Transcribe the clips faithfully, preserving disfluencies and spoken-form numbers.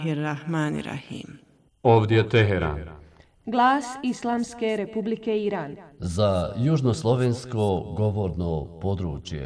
Bismillahirrahmanirrahim. Ovdje je Teheran. Glas Islamske Republike Iran. Za južnoslovensko govorno područje.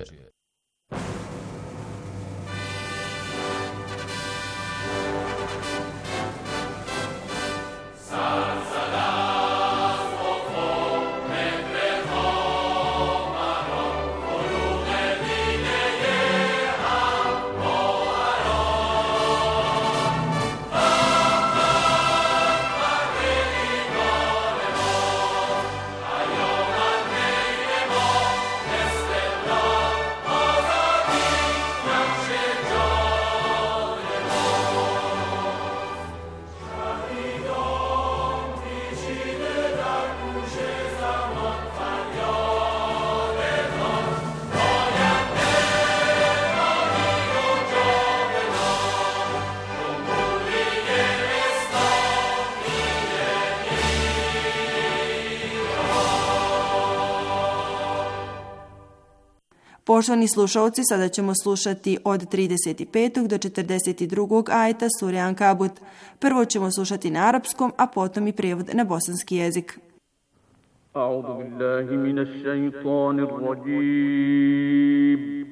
Poštovani slušalci, sada ćemo slušati od trideset petog do četrdeset drugog ajeta sure Ankabut. Prvo ćemo slušati na arapskom, a potom i prijevod na bosanski jezik. A'udhu billahi minash shaitanir rajim.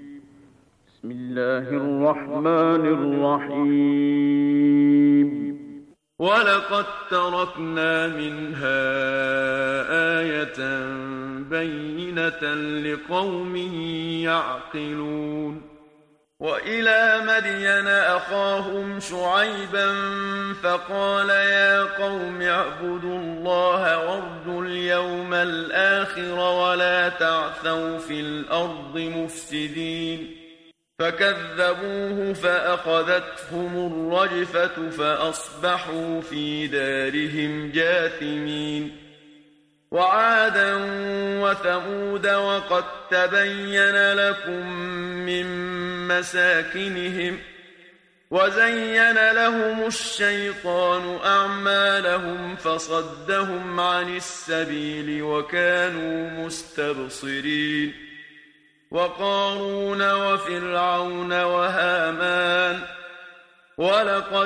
Bismillahirrahmanirrahim. وَلَقَدْ تَرَكْنَا مِنْهَا آيَةً بَيِّنَةً لِقَوْمٍ يَعْقِلُونَ وَإِلَى مَدْيَنَ أَخَاهُمْ شُعَيْبًا فَقَالَ يَا قَوْمِ اعْبُدُوا اللَّهَ وَارْجُوا الْيَوْمَ الْآخِرَ وَلَا تَعْثَوْا فِي الْأَرْضِ مُفْسِدِينَ فكذبوه فأخذتهم الرجفة فأصبحوا في دارهم جاثمين وعادا وثمود وقد تبين لكم من مساكنهم وزين لهم الشيطان أعمالهم فصدهم عن السبيل وكانوا مستبصرين وقارون وفرعون وهامان ولقد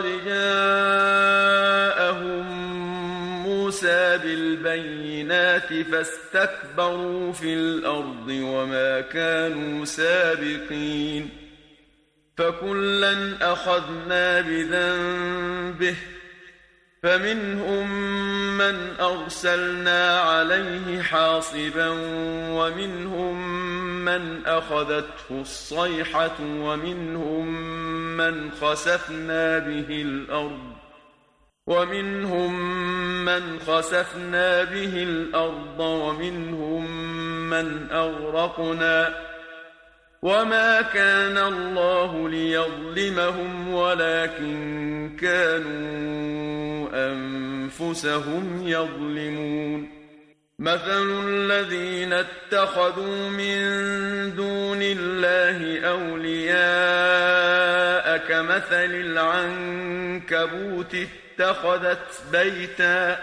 جاءهم موسى بالبينات فاستكبروا في الأرض وما كانوا سابقين فكلا أخذنا بذنبه فمنهم من أرسلنا عليه حاصبا ومنهم من أخذته الصيحة ومنهم من خسفنا به الأرض ومنهم من خسفنا به الأرض ومنهم من أغرقنا وما كان الله ليظلمهم ولكن كانوا أنفسهم يظلمون مثل الذين اتخذوا من دون الله أولياء كمثل العنكبوت اتخذت بيتا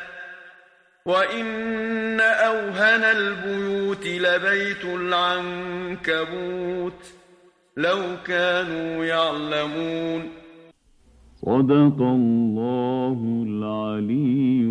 وإن أوهن البيوت لبيت العنكبوت لو كانوا يعلمون صدق الله العلي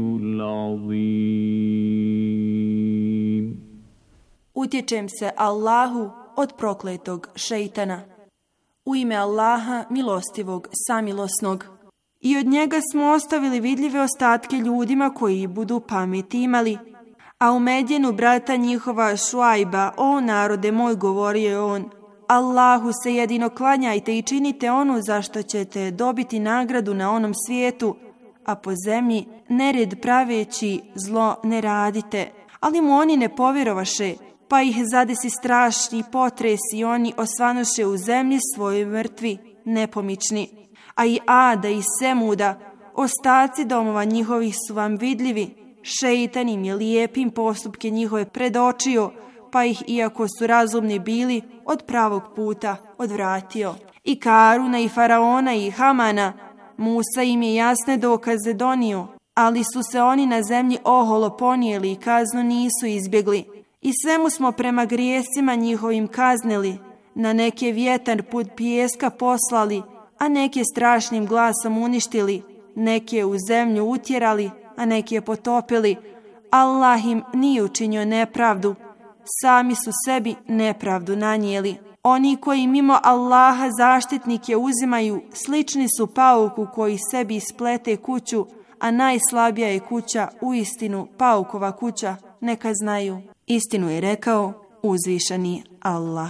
العظيم. Utječem se Allahu od prokletog šejtana. U ime Allaha milostivog, samilosnog. I od njega smo ostavili vidljive ostatke ljudima koji budu pameti imali. A u Medjenu brata njihova Šuajba, o narode moj, govorio je on, Allahu se jedino klanjajte i činite ono za što ćete dobiti nagradu na onom svijetu, a po zemlji nered praveći zlo ne radite. Ali mu oni ne povjerovaše, pa ih zadesi strašni potres i oni osvanoše u zemlji svojoj mrtvi, nepomični. A i Ada i Semuda, ostaci domova njihovih su vam vidljivi. Šejtan im je lijepim postupke njihove predočio, pa ih, iako su razumni bili, od pravog puta odvratio. I Karuna i Faraona i Hamana, Musa im je jasne dokaze donio, ali su se oni na zemlji oholo ponijeli i kaznu nisu izbjegli. I svemu smo prema grijesima njihovim kaznili, na neke vjetar put pijeska poslali, a neke strašnim glasom uništili, neke u zemlju utjerali, a neke potopili. Allah im nije učinio nepravdu, sami su sebi nepravdu nanijeli. Oni koji mimo Allaha zaštitnike uzimaju, slični su pauku koji sebi isplete kuću, a najslabija je kuća uistinu paukova kuća, neka znaju. Istinu je rekao uzvišeni Allah.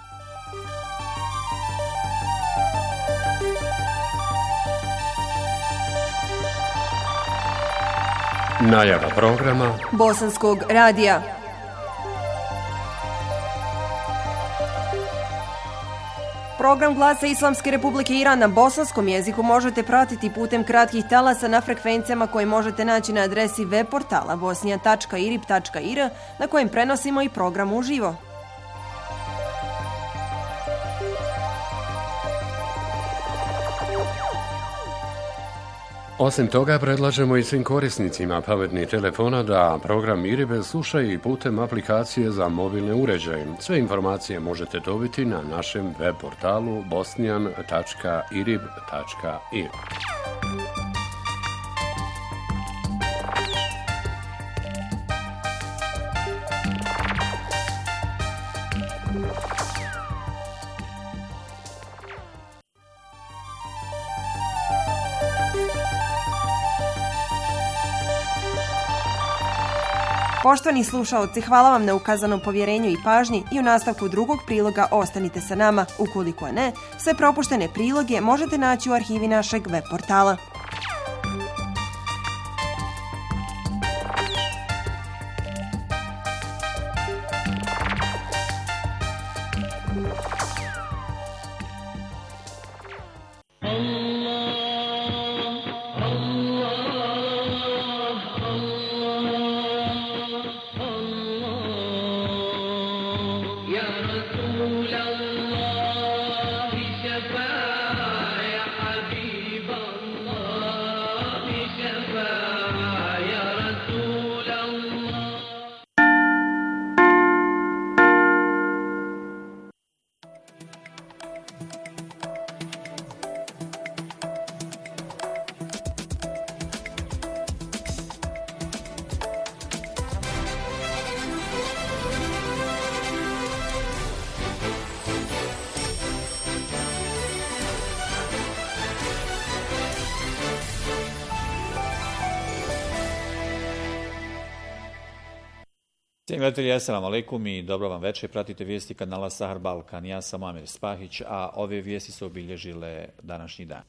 Najava programa Bosanskog radija. Program Glasa Islamske Republike Iran na bosanskom jeziku možete pratiti putem kratkih talasa na frekvencijama koje možete naći na adresi web portala bosnija tačka irib tačka ir na kojem prenosimo i program uživo. Osim toga, predlažemo i svim korisnicima pametnih telefona da program Iribe slušaju i putem aplikacije za mobilne uređaje. Sve informacije možete dobiti na našem web portalu bosnijan tačka irib tačka ir. Poštovani slušaoci, hvala vam na ukazanom povjerenju i pažnji i u nastavku drugog priloga ostanite sa nama. Ukoliko ne, sve propuštene priloge možete naći u arhivi našeg web portala. Cijenjeni gledatelji, assalamu alaikum i dobro vam večer. Pratite vijesti kanala Sahar Balkan. Ja sam Amir Spahić, a ove vijesti su obilježile današnji dan.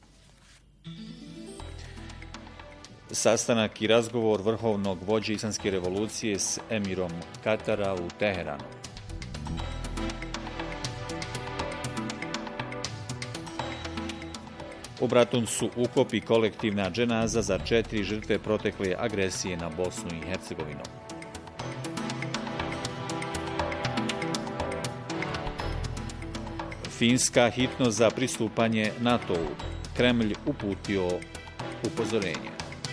Sastanak i razgovor vrhovnog vođe Islamske revolucije s emirom Katara u Teheranu. U Bratuncu ukop i kolektivna dženaza za četiri žrtve protekle agresije na Bosnu i Hercegovinu. Finska hitno za pristupanje NATO-u. Kremlj uputio upozorenje.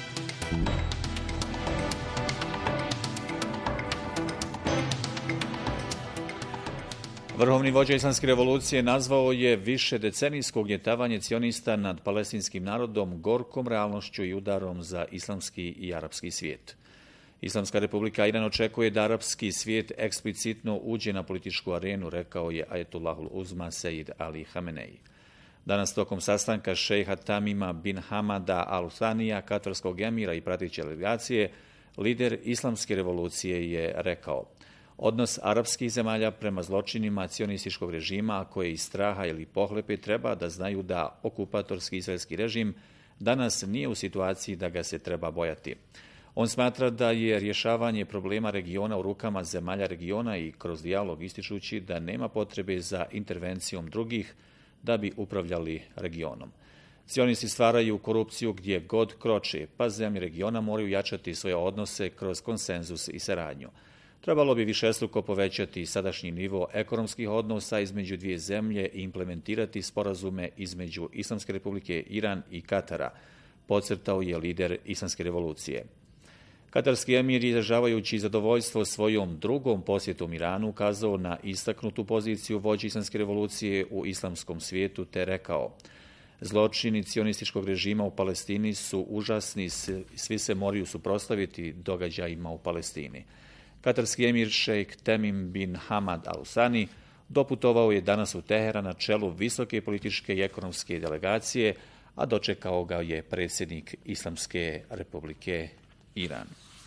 Vrhovni vođa Islamske revolucije nazvao je više decenijsko ugnjetavanje cionista nad palestinskim narodom gorkom realnošću i udarom za islamski i arapski svijet. Islamska republika Iran očekuje da arapski svijet eksplicitno uđe na političku arenu, rekao je Ajetullahul Uzma Sejid Ali Hamenei. Danas tokom sastanka šejha Tamima bin Hamada Al Thanija, katarskog emira i prateće delegacije, lider Islamske revolucije je rekao: odnos arapskih zemalja prema zločinima cionističkog režima, a koje iz straha ili pohlepe treba da znaju da okupatorski izraelski režim danas nije u situaciji da ga se treba bojati. On smatra da je rješavanje problema regiona u rukama zemalja regiona i kroz dijalog ističući da nema potrebe za intervencijom drugih da bi upravljali regionom. Cionisti stvaraju korupciju gdje god kroče, pa zemlje regiona moraju jačati svoje odnose kroz konsenzus i saradnju. Trebalo bi višestruko povećati sadašnji nivo ekonomskih odnosa između dvije zemlje i implementirati sporazume između Islamske republike Iran i Katara, podcrtao je lider Islamske revolucije. Katarski emir, izražavajući zadovoljstvo svojom drugom posjetom Iranu, ukazao na istaknutu poziciju vođe Islamske revolucije u islamskom svijetu te rekao: Zločini cionističkog režima u Palestini su užasni, svi se moraju suprotstaviti događajima u Palestini. Katarski emir šejk Temim bin Hamad Al Thani doputovao je danas u Teheran na čelu visoke političke i ekonomske delegacije, a dočekao ga je predsjednik Islamske republike Iran.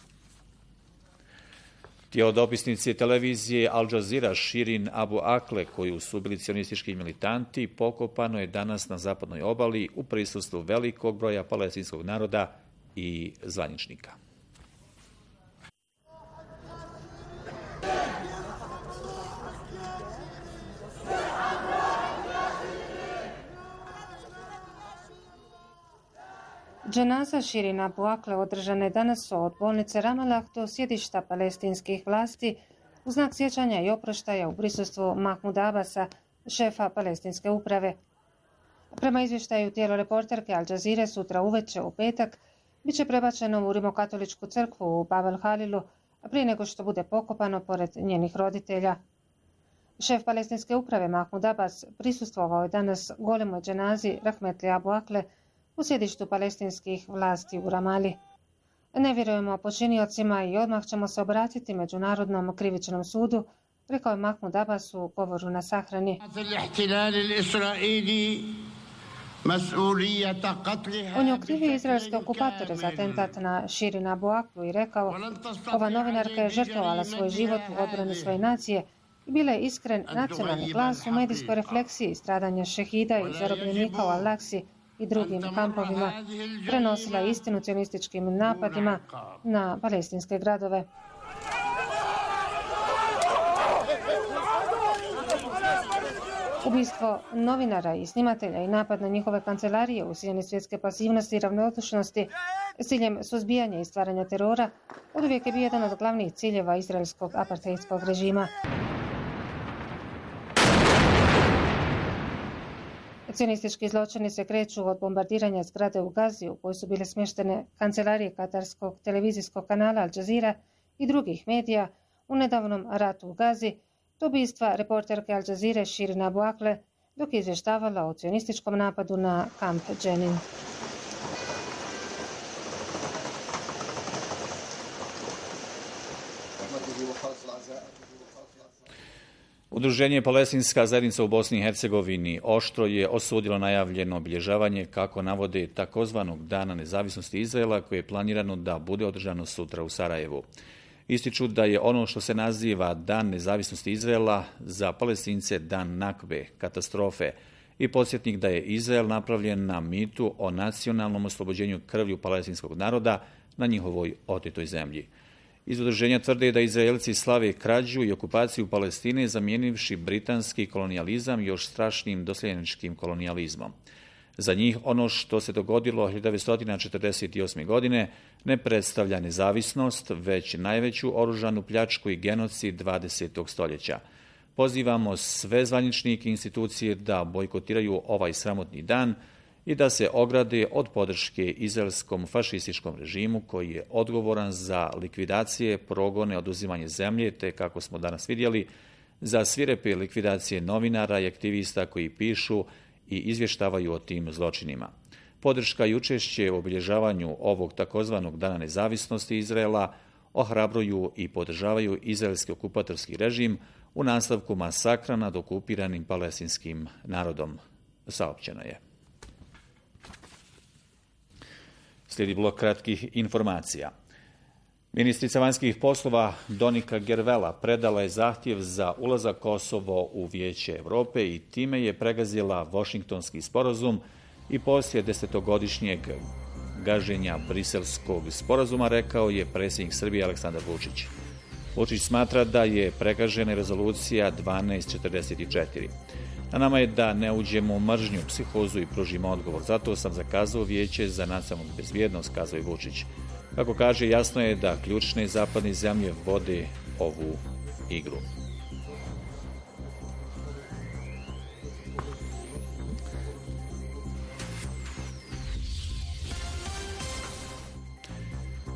Tijelo dopisnice televizije Al Jazeera Shirin Abu Akleh, koju su bili cionistički militanti, pokopano je danas na zapadnoj obali u prisustvu velikog broja palestinskog naroda i zvaničnika. Dženaza Shirin Abu Akleh održana je danas od bolnice Ramallah do sjedišta palestinskih vlasti u znak sjećanja i oproštaja u prisustvu Mahmuda Abasa, šefa palestinske uprave. Prema izvještaju tijelo reporterke Al Jazeere sutra uveče u petak bit će prebačeno u rimokatoličku crkvu u Bab el Halilu prije nego što bude pokopano pored njenih roditelja. Šef palestinske uprave Mahmud Abbas prisustvovao je danas golemoj dženazi Rahmetli Abu Akleh u sjedištu palestinskih vlasti u Ramali. Ne vjerujemo počiniocima i odmah ćemo se obratiti Međunarodnom krivičnom sudu, rekao je Mahmud Abbas u govoru na sahrani. On je okrivio izraelske okupatore za atentat na Shirin Abu Akleh i rekao: ova novinarka je žrtvovala svoj život u odbrani svoje nacije i bila je iskren nacionalni glas u medijskoj refleksiji stradanja šehida i zarobljenika u Al-Aksi i drugim kampovima, prenosila istinu cionističkim napadima na palestinske gradove. Ubistvo novinara i snimatelja i napad na njihove kancelarije u sjeni svjetske pasivnosti i ravnodušnosti s ciljem suzbijanja i stvaranja terora oduvijek je bio jedan od glavnih ciljeva izraelskog apartheidskog režima. Cionistički zločini se kreću od bombardiranja zgrade u Gazi u kojoj su bile smještene kancelarije katarskog televizijskog kanala Al Jazeera i drugih medija u nedavnom ratu u Gazi, do ubistva reporterke Al Jazeere Shirin Abu Akleh dok je izvještavala o cionističkom napadu na kamp Jenin. Udruženje Palestinska zajednica u Bosni i Hercegovini oštro je osudilo najavljeno obilježavanje, kako navode, takozvanog Dana nezavisnosti Izraela, koje je planirano da bude održano sutra u Sarajevu. Ističu da je ono što se naziva Dan nezavisnosti Izraela za Palestince dan nakbe, katastrofe, i podsjetnik da je Izrael napravljen na mitu o nacionalnom oslobođenju krvlju palestinskog naroda na njihovoj otetoj zemlji. Iz udruženja tvrde da Izraelci slave krađu i okupaciju Palestine, zamijenivši britanski kolonijalizam još strašnim doseljeničkim kolonijalizmom. Za njih ono što se dogodilo hiljadu devetsto četrdeset osme. godine ne predstavlja nezavisnost, već najveću oružanu pljačku i genocid dvadesetog stoljeća. Pozivamo sve zvaničnike i institucije da bojkotiraju ovaj sramotni dan i da se ograde od podrške izraelskom fašističkom režimu koji je odgovoran za likvidacije, progone, oduzimanje zemlje, te, kako smo danas vidjeli, za svirepe likvidacije novinara i aktivista koji pišu i izvještavaju o tim zločinima. Podrška i učešće u obilježavanju ovog takozvanog Dana nezavisnosti Izraela ohrabruju i podržavaju izraelski okupatorski režim u nastavku masakra nad okupiranim palestinskim narodom, saopćeno je. Slijedi blok kratkih informacija. Ministrica vanjskih poslova Donika Gervela predala je zahtjev za ulazak Kosovo u Vijeće Europe i time je pregazila Vašingtonski sporazum i poslije desetogodišnjeg gaženja Briselskog sporazuma, rekao je predsjednik Srbije Aleksandar Vučić. Vučić smatra da je pregažena rezolucija dvanaest četrdeset četiri. Na nama je da ne uđemo u mržnju, psihozu i pružimo odgovor. Zato sam zakazao Vijeće za nacionalnu bezbjednost, kazao je Vučić. Kako kaže, jasno je da ključne zapadne zemlje vode ovu igru.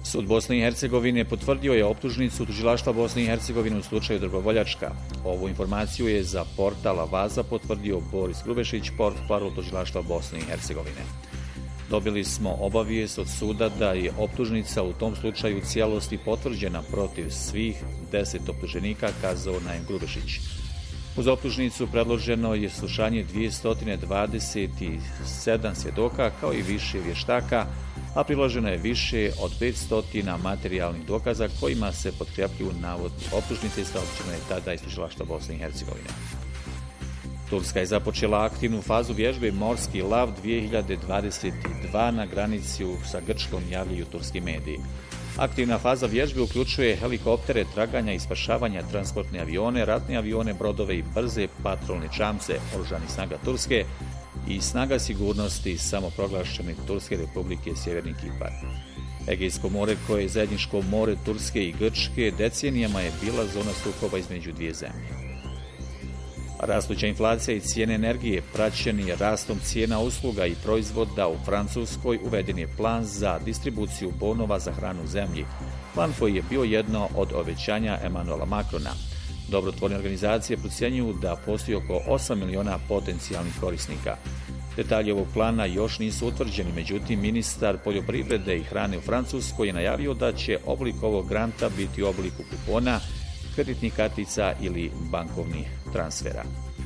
Sud Bosne i Hercegovine potvrdio je optužnicu tužilaštva Bosne i Hercegovine u slučaju Drgovoljačka. Ovu informaciju je za portal Avaza potvrdio Boris Grubešić, portparol tužilaštva Bosne i Hercegovine. Dobili smo obavijest od suda da je optužnica u tom slučaju u cijelosti potvrđena protiv svih deset optuženika, kazao Naim Grubešić. Uz optužnicu predloženo je slušanje dvjesto dvadeset sedam svjedoka kao i više vještaka, a priloženo je više od petsto materijalnih dokaza kojima se potkrepljuju navodni optužnice, saopćeno je tada iz tužilaštva Bosne i Hercegovine. Turska je započela aktivnu fazu vježbe Morski lav dvije hiljade dvadeset dva na granici sa Grčkom, javljaju turski mediji. Aktivna faza vježbe uključuje helikoptere, traganja i spašavanja, transportne avione, ratne avione, brodove i brze patrolne čamce oružanih snaga Turske i snaga sigurnosti samoproglašene Turske Republike Sjeverni Kipar. Egejsko more, koje je zajedničko more Turske i Grčke, decenijama je bila zona sukoba između dvije zemlje. Rastuća inflacija i cijene energije praćeni rastom cijena usluga i proizvoda u Francuskoj uveden je plan za distribuciju bonova za hranu u zemlji. Plan koji je bio jedno od obećanja Emanuela Macrona. Dobrotvorne organizacije procjenjuju da postoji oko osam miliona potencijalnih korisnika. Detalji ovog plana još nisu utvrđeni, međutim ministar poljoprivrede i hrane u Francuskoj je najavio da će oblik ovog granta biti u obliku kupona, kreditnih kartica ili bankovnih transfera.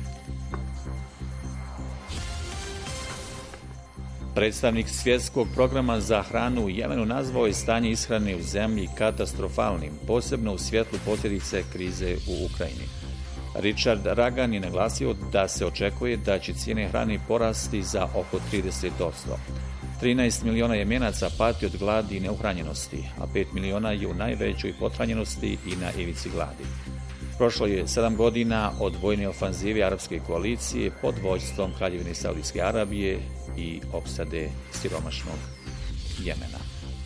Predstavnik svjetskog programa za hranu u Jemenu nazvao je stanje ishrane u zemlji katastrofalnim, posebno u svjetlu posljedice krize u Ukrajini. Richard Ragan je naglasio da se očekuje da će cijene hrane porasti za oko trideset posto. trinaest miliona Jemenaca pati od gladi i neuhranjenosti, a pet miliona je u najvećoj pothranjenosti i na ivici gladi. Prošlo je sedam godina od vojne ofanzive arapske koalicije pod vođstvom Kraljevine Saudijske Arabije i opsade siromašnog Jemena.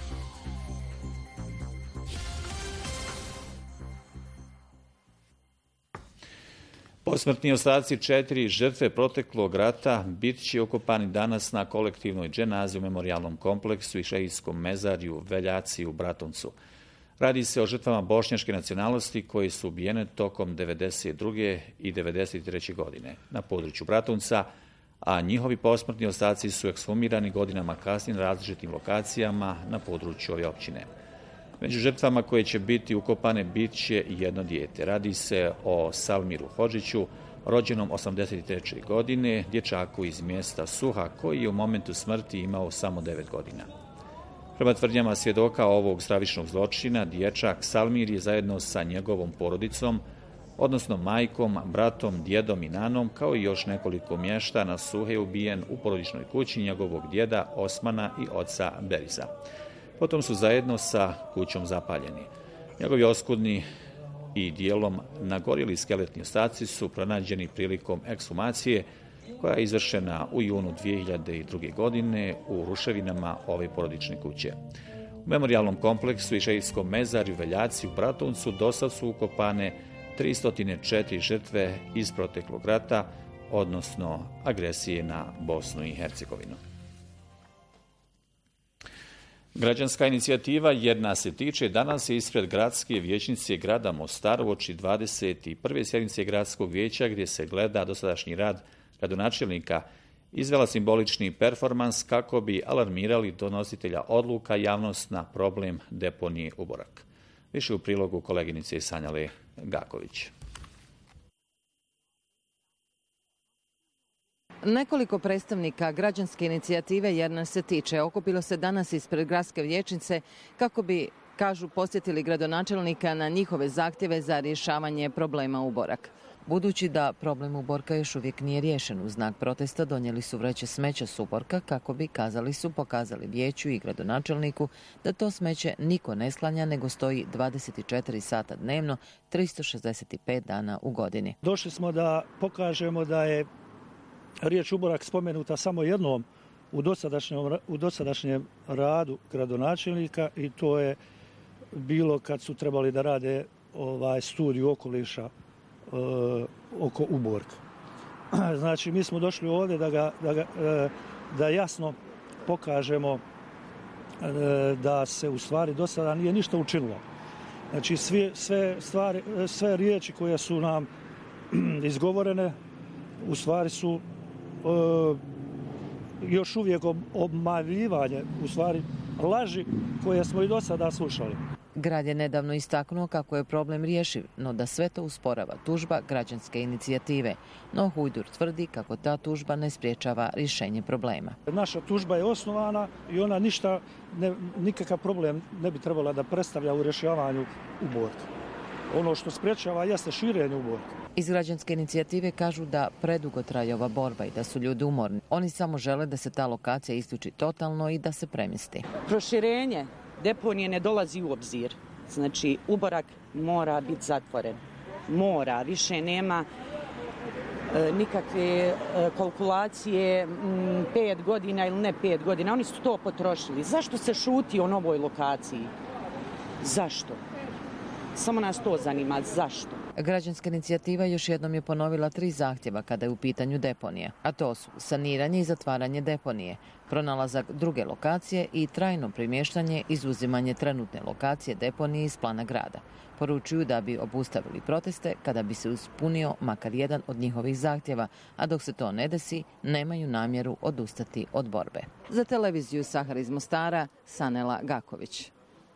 Posmrtni ostaci četiri žrtve proteklog rata bit će ukopani danas na kolektivnoj dženazi u memorijalnom kompleksu i šehijskom mezarju Veljaci u Bratuncu. Radi se o žrtvama bošnjačke nacionalnosti koje su ubijene tokom devedeset druge i devedeset treće godine na području Bratunca, a njihovi posmrtni ostaci su ekshumirani godinama kasnije na različitim lokacijama na području ove općine. Među žrtvama koje će biti ukopane bit će jedno dijete. Radi se o Salmiru Hodžiću, rođenom osamdeset treće godine, dječaku iz mjesta Suha, koji je u momentu smrti imao samo devet godina. Prema tvrdnjama svjedoka ovog stravičnog zločina, dječak Salmir je zajedno sa njegovom porodicom, odnosno majkom, bratom, djedom i nanom, kao i još nekoliko mještana Suhe ubijen u porodičnoj kući njegovog djeda Osmana i oca Beriza. Potom su zajedno sa kućom zapaljeni. Njegovi oskudni i dijelom nagorjeli skeletni ostaci su pronađeni prilikom ekshumacije koja je izvršena u junu dvije hiljade druge. godine u ruševinama ove porodične kuće. U memorijalnom kompleksu i šehijskom mezarju Veljaci u Bratuncu dosad su ukopane tristo četiri žrtve iz proteklog rata, odnosno agresije na Bosnu i Hercegovinu. Građanska inicijativa Jedna se tiče danas je ispred gradske vijećnice grada Mostara uoči dvadeset prve sjednice gradskog vijeća gdje se gleda dosadašnji rad gradonačelnika izvela simbolični performans kako bi alarmirali donositelja odluka javnost na problem deponije Uborak. Više u prilogu koleginice Sanjale Gaković. Nekoliko predstavnika građanske inicijative Jedna se tiče okupilo se danas ispred gradske vijećnice kako bi, kažu, posjetili gradonačelnika na njihove zahtjeve za rješavanje problema Uborak. Budući da problem Uborka još uvijek nije riješen, u znak protesta donijeli su vreće smeća s Uborka kako bi, kazali su, pokazali vijeću i gradonačelniku da to smeće niko ne sklanja nego stoji dvadeset četiri sata dnevno, tristo šezdeset pet dana u godini. Došli smo da pokažemo da je riječ Uborak spomenuta samo jednom u dosadašnjem, u dosadašnjem radu gradonačelnika i to je bilo kad su trebali da rade ovaj studiju okoliša e, oko Uborka. Znači, mi smo došli ovdje da, ga, da, ga, e, da jasno pokažemo da se u stvari do sada nije ništa učinilo. Znači sve, sve, stvari, sve riječi koje su nam izgovorene u stvari su e, još uvijek obmanjivanje, u stvari laži koje smo i do sada slušali. Grad je nedavno istaknuo kako je problem rješiv, no da sve to usporava tužba građanske inicijative. No Hujdur tvrdi kako ta tužba ne spriječava rješenje problema. Naša tužba je osnovana i ona ništa, ne, nikakav problem ne bi trebala da predstavlja u rješavanju uborka. Ono što spriječava jeste širenje uborka. Iz građanske inicijative kažu da predugo traje ova borba i da su ljudi umorni. Oni samo žele da se ta lokacija isključi totalno i da se premjesti. Proširenje deponije ne dolazi u obzir. Znači, uborak mora biti zatvoren. Mora, više nema e, nikakve e, kalkulacije m, pet godina ili ne pet godina. Oni su to potrošili. Zašto se šuti o novoj lokaciji? Zašto? Samo nas to zanima. Zašto? Građanska inicijativa još jednom je ponovila tri zahtjeva kada je u pitanju deponija, a to su saniranje i zatvaranje deponije, pronalazak druge lokacije i trajno premještanje, izuzimanje trenutne lokacije deponije iz plana grada. Poručuju da bi obustavili proteste kada bi se ispunio makar jedan od njihovih zahtjeva, a dok se to ne desi, nemaju namjeru odustati od borbe. Za televiziju Sahar iz Mostara, Sanela Gaković.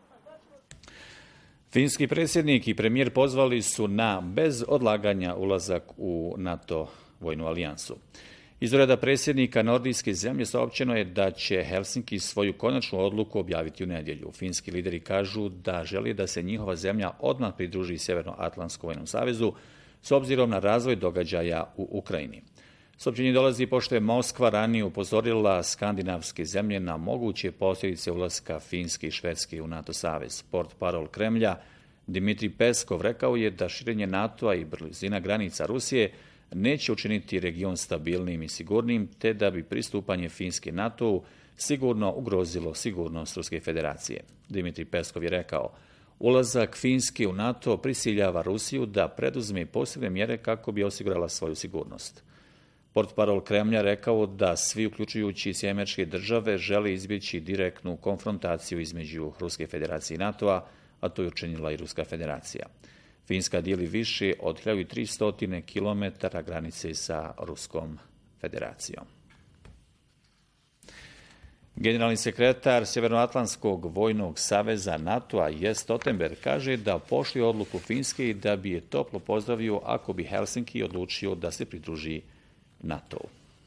Finski predsjednik i premijer pozvali su na bez odlaganja ulazak u NATO vojnu alijansu. Iz ureda predsjednika nordijske zemlje saopćeno je da će Helsinki svoju konačnu odluku objaviti u nedjelju. Finski lideri kažu da želi da se njihova zemlja odmah pridruži Sjevernoatlantskom vojnom savezu s obzirom na razvoj događaja u Ukrajini. Saopćenje dolazi pošto je Moskva ranije upozorila skandinavske zemlje na moguće posljedice ulaska Finske i Švedske u NATO savez. Portparol Kremlja Dimitrij Peskov rekao je da širenje NATO-a i blizina granica Rusije neće učiniti region stabilnim i sigurnim, te da bi pristupanje Finske NATO-u sigurno ugrozilo sigurnost Ruske federacije. Dimitrij Peskov je rekao: ulazak Finske u NATO prisiljava Rusiju da preduzme posebne mjere kako bi osigurala svoju sigurnost. Portparol Kremlja rekao da svi, uključujući Sjedinjene Američke Države, žele izbjeći direktnu konfrontaciju između Ruske federacije i NATO-a, a to je učinila i Ruska federacija. Finska dijeli više od hiljadu tristo kilometara granice sa Ruskom federacijom. Generalni sekretar Sjevernoatlantskog vojnog saveza NATO-a Jens Stoltenberg kaže da poštuje odluku Finske i da bi je toplo pozdravio ako bi Helsinki odlučio da se pridruži NATO-u.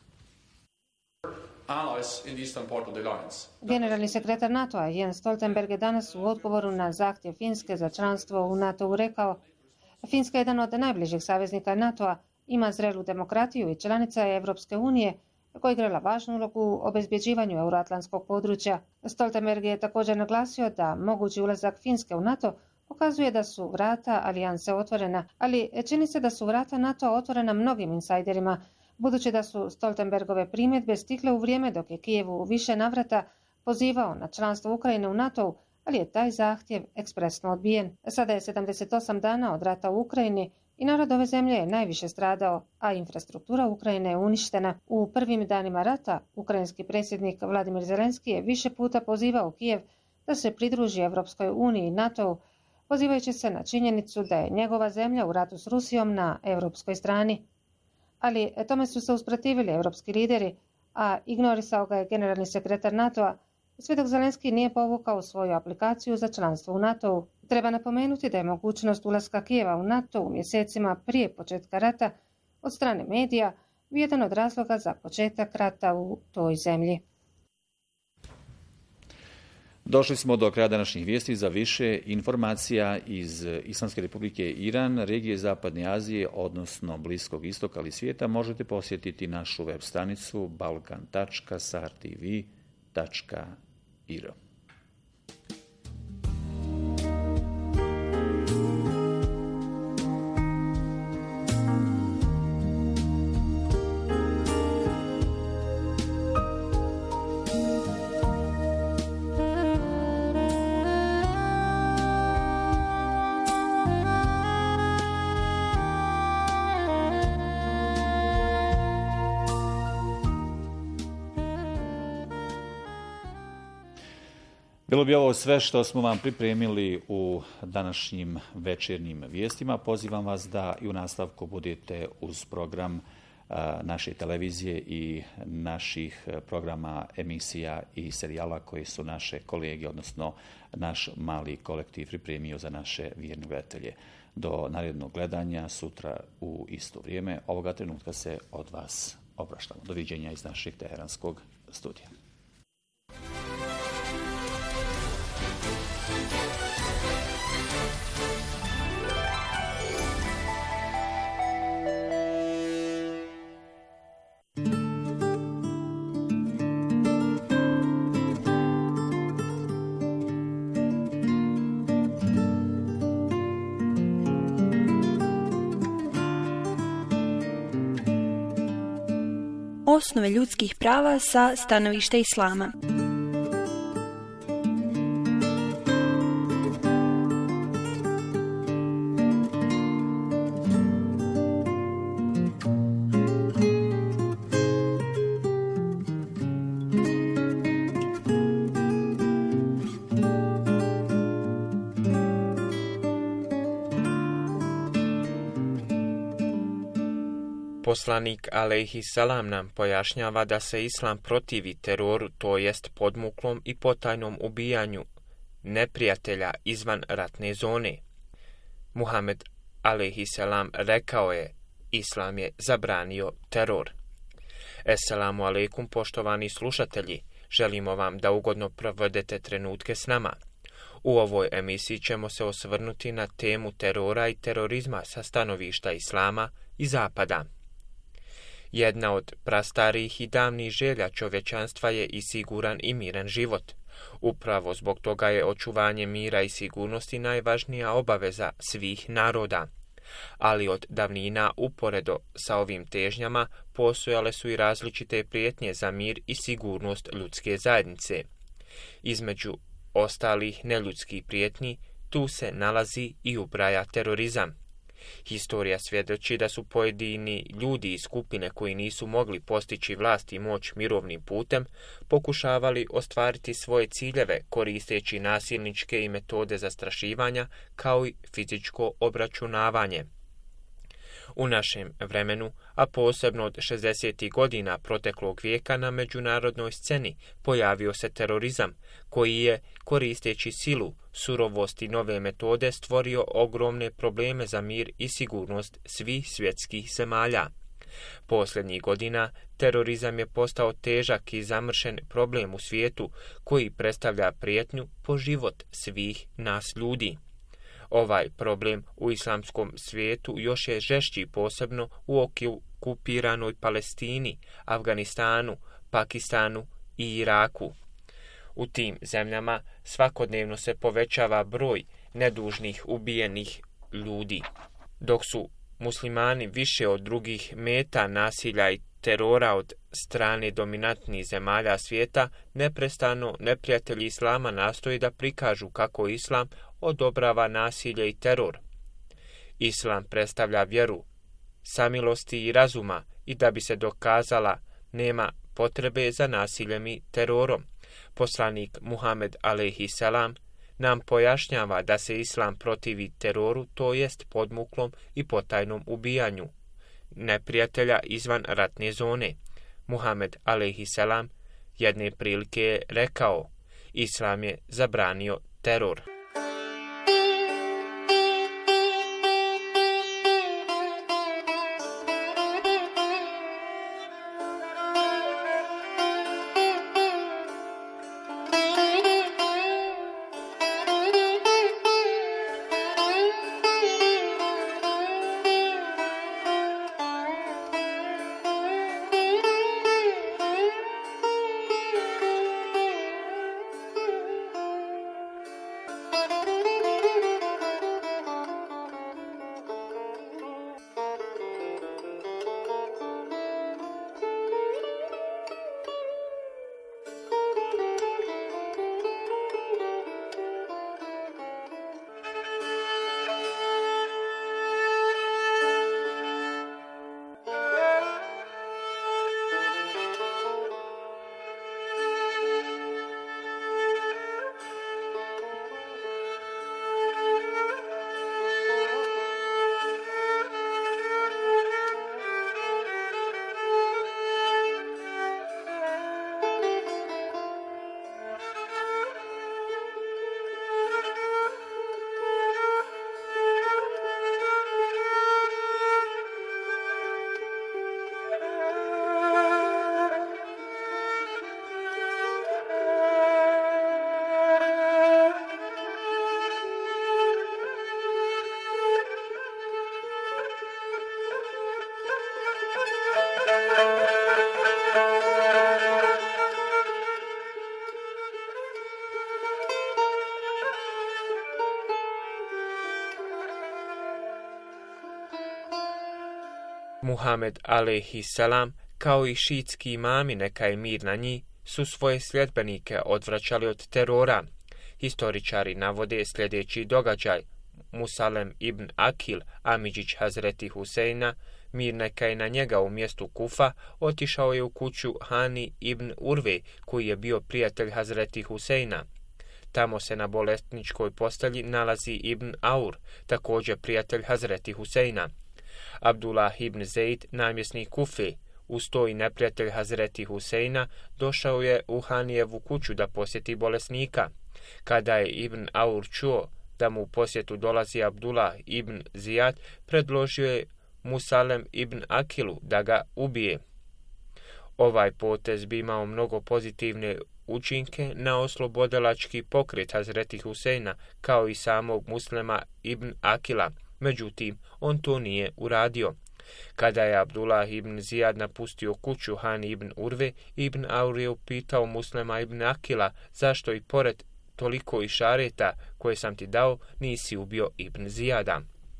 Generalni sekretar NATO-a Jens Stoltenberg je danas u odgovoru na zahtjev Finske za članstvo u NATO-u rekao: Finska je jedan od najbližih saveznika NATO-a, ima zrelu demokratiju i članica je Europske unije koja je igrala važnu ulogu u obezbjeđivanju euroatlantskog područja. Stoltenberg je također naglasio da mogući ulazak Finske u NATO pokazuje da su vrata alijanse otvorena, ali čini se da su vrata NATO otvorena mnogim insajderima, budući da su Stoltenbergove primjedbe stigle u vrijeme dok je Kijevu u više navrata pozivao na članstvo Ukrajine u NATO-u, ali je taj zahtjev ekspresno odbijen. Sada je sedamdeset osam dana od rata u Ukrajini i narod ove zemlje je najviše stradao, a infrastruktura Ukrajine je uništena. U prvim danima rata ukrajinski predsjednik Vladimir Zelenski je više puta pozivao Kijev da se pridruži Europskoj uniji i NATO-u, pozivajući se na činjenicu da je njegova zemlja u ratu s Rusijom na europskoj strani. Ali tome su se usprotivili europski lideri, a ignorisao ga je generalni sekretar NATO-a, sve dok Zelenski nije povukao svoju aplikaciju za članstvo u NATO-u. Treba napomenuti da je mogućnost ulaska Kijeva u NATO u mjesecima prije početka rata od strane medija bio jedan od razloga za početak rata u toj zemlji. Došli smo do kraja današnjih vijesti. Za više informacija iz Islamske republike Iran, regije Zapadne Azije, odnosno Bliskog istoka ali svijeta, možete posjetiti našu web stranicu balkan tačka sahar t v tačka i r. Bilo bi ovo sve što smo vam pripremili u današnjim večernjim vijestima. Pozivam vas da i u nastavku budete uz program naše televizije i naših programa, emisija i serijala koji su naše kolege, odnosno naš mali kolektiv pripremio za naše vjerne gledatelje. Do narednog gledanja sutra u isto vrijeme. Ovoga trenutka se od vas opraštamo. Doviđenja iz našeg teheranskog studija. Osnove ljudskih prava sa stanovišta islama. Poslanik alejhi salam nam pojašnjava da se islam protivi teroru, to jest podmuklom i potajnom ubijanju neprijatelja izvan ratne zone. Muhammed alejhi salam rekao je: islam je zabranio teror. Esselamu alejkum, poštovani slušatelji, želimo vam da ugodno provedete trenutke s nama. U ovoj emisiji ćemo se osvrnuti na temu terora i terorizma sa stanovišta islama i zapada. Jedna od prastarijih i davnih želja čovječanstva je i siguran i miran život. Upravo zbog toga je očuvanje mira i sigurnosti najvažnija obaveza svih naroda. Ali od davnina uporedo sa ovim težnjama postojale su i različite prijetnje za mir i sigurnost ljudske zajednice. Između ostalih neljudskih prijetnji tu se nalazi i ubraja terorizam. Historija svjedoči da su pojedini ljudi i skupine koji nisu mogli postići vlast i moć mirovnim putem pokušavali ostvariti svoje ciljeve koristeći nasilničke i metode zastrašivanja kao i fizičko obračunavanje. U našem vremenu, a posebno od šezdesetih godina proteklog vijeka, na međunarodnoj sceni pojavio se terorizam koji je, koristeći silu, surovost i nove metode, stvorio ogromne probleme za mir i sigurnost svih svjetskih zemalja. Posljednjih godina terorizam je postao težak i zamršen problem u svijetu koji predstavlja prijetnju po život svih nas ljudi. Ovaj problem u islamskom svijetu još je žešći, posebno u okupiranoj Palestini, Afganistanu, Pakistanu i Iraku. U tim zemljama svakodnevno se povećava broj nedužnih ubijenih ljudi. Dok su muslimani više od drugih meta nasilja i terora od strane dominantnih zemalja svijeta, neprestano neprijatelji islama nastoji da prikažu kako islam odobrava nasilje i teror. Islam predstavlja vjeru samilosti i razuma i da bi se dokazala nema potrebe za nasiljem i terorom. Poslanik Muhammed alejhi salam nam pojašnjava da se islam protivi teroru, to jest podmuklom i potajnom ubijanju neprijatelja izvan ratne zone. Muhammed alejhi salam jedne prilike je rekao: islam je zabranio teror. Muhamed alejhi selam, kao i šiitski imami, neka je mir na njih, su svoje sljedbenike odvraćali od terora. Historičari navode sljedeći događaj. Musalem ibn Akil, amidžić Hazreti Huseina, mir neka je na njega u mjestu Kufa, otišao je u kuću Hani ibn Urve, koji je bio prijatelj Hazreti Huseina. Tamo se na bolesničkoj postelji nalazi ibn Aur, također prijatelj Hazreti Huseina. Abdullah ibn Zeid, namjesnik Kufe, uz to i neprijatelj Hazreti Huseina, došao je u Hanijevu kuću da posjeti bolesnika. Kada je ibn Aur čuo da mu u posjetu dolazi Abdullah ibn Zijad, predložio je Musalem ibn Akilu da ga ubije. Ovaj potez bi imao mnogo pozitivne učinke na oslobodilački pokret Hazreti Huseina, kao i samog Muslema ibn Akila. Međutim, on to nije uradio. Kada je Abdullah ibn Zijad napustio kuću Hani ibn Urve, ibn Aur je upitao Muslema ibn Akila zašto i pored toliko išareta koje sam ti dao nisi ubio ibn Zijada.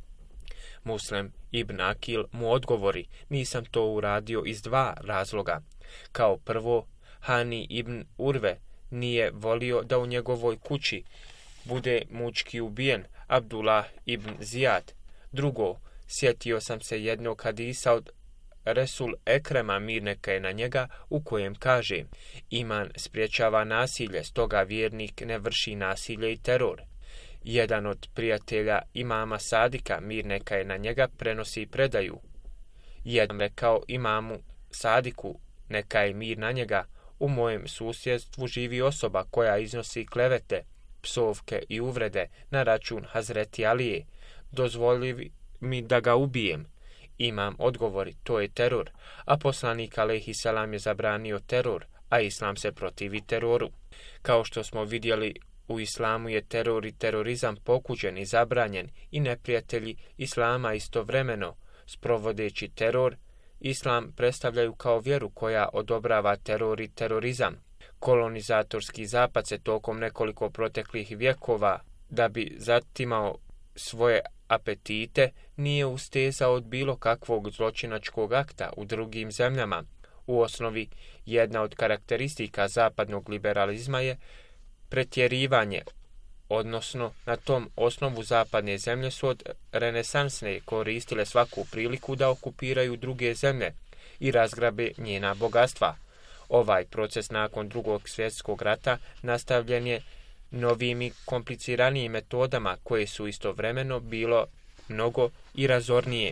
Muslem ibn Akil mu odgovori, nisam to uradio iz dva razloga. Kao prvo, Hani ibn Urve nije volio da u njegovoj kući bude mučki ubijen Abdullah ibn Zijad. Drugo, sjetio sam se jednog hadisa od Resul Ekrema, mir neka je na njega, u kojem kaže: iman spriječava nasilje, stoga vjernik ne vrši nasilje i teror. Jedan od prijatelja imama Sadika, mir neka je na njega, prenosi predaju. Jedan rekao imamu Sadiku, neka je mir na njega, u mojem susjedstvu živi osoba koja iznosi klevete, psovke i uvrede na račun Hazreti Alije. Dozvoli mi da ga ubijem. Imam odgovori, to je teror, a poslanik alejhi selam je zabranio teror, a islam se protivi teroru. Kao što smo vidjeli, u islamu je teror i terorizam pokuđen i zabranjen i neprijatelji islama istovremeno, sprovodeći teror, islam predstavljaju kao vjeru koja odobrava teror i terorizam. Kolonizatorski zapad se tokom nekoliko proteklih vjekova, da bi zatimao svoje apetite, nije ustezao od bilo kakvog zločinačkog akta u drugim zemljama. U osnovi, jedna od karakteristika zapadnog liberalizma je pretjerivanje, odnosno na tom osnovu zapadne zemlje su od renesansne koristile svaku priliku da okupiraju druge zemlje i razgrabe njena bogatstva. Ovaj proces nakon drugog svjetskog rata nastavljen je novim i kompliciranijim metodama koje su istovremeno bilo mnogo i razornije.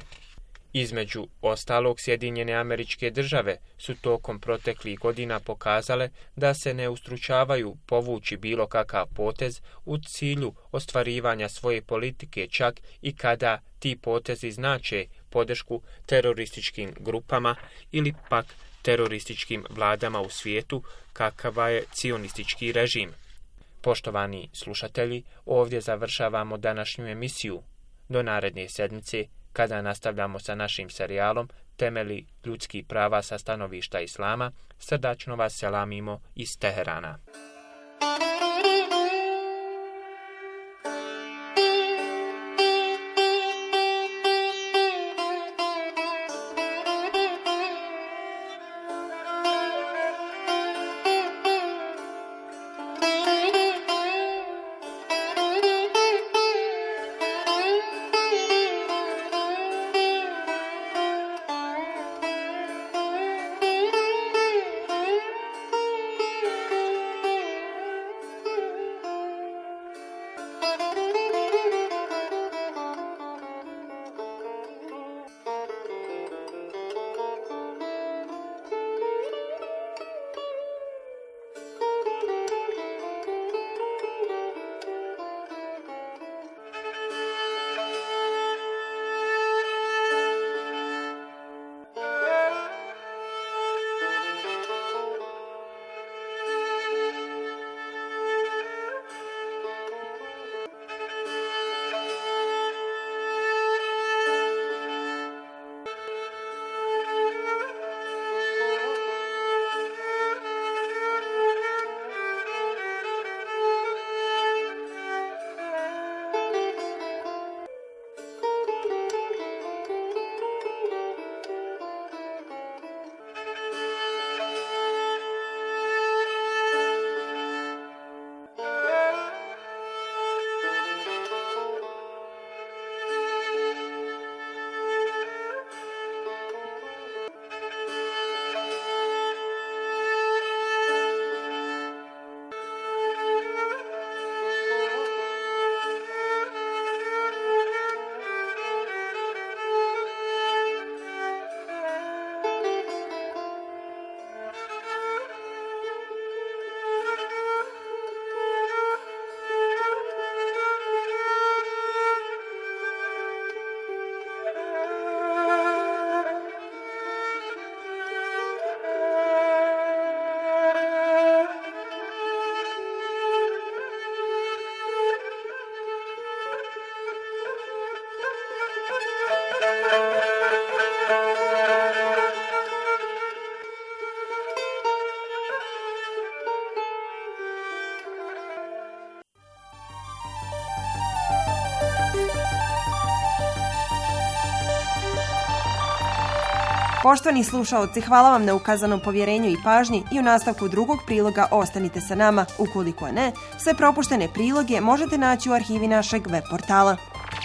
Između ostalog, Sjedinjene Američke Države su tokom proteklih godina pokazale da se ne ustručavaju povući bilo kakav potez u cilju ostvarivanja svoje politike, čak i kada ti potezi znače podršku terorističkim grupama ili pak terorističkim vladama u svijetu, kakava je cionistički režim. Poštovani slušatelji, ovdje završavamo današnju emisiju. Do naredne sedmice, kada nastavljamo sa našim serijalom Temeli ljudskih prava sa stanovišta islama, srdačno vas selamimo iz Teherana. Poštovani slušaoci, hvala vam na ukazanom povjerenju i pažnji i u nastavku drugog priloga ostanite sa nama. Ukoliko ne, sve propuštene priloge možete naći u arhivi našeg web portala.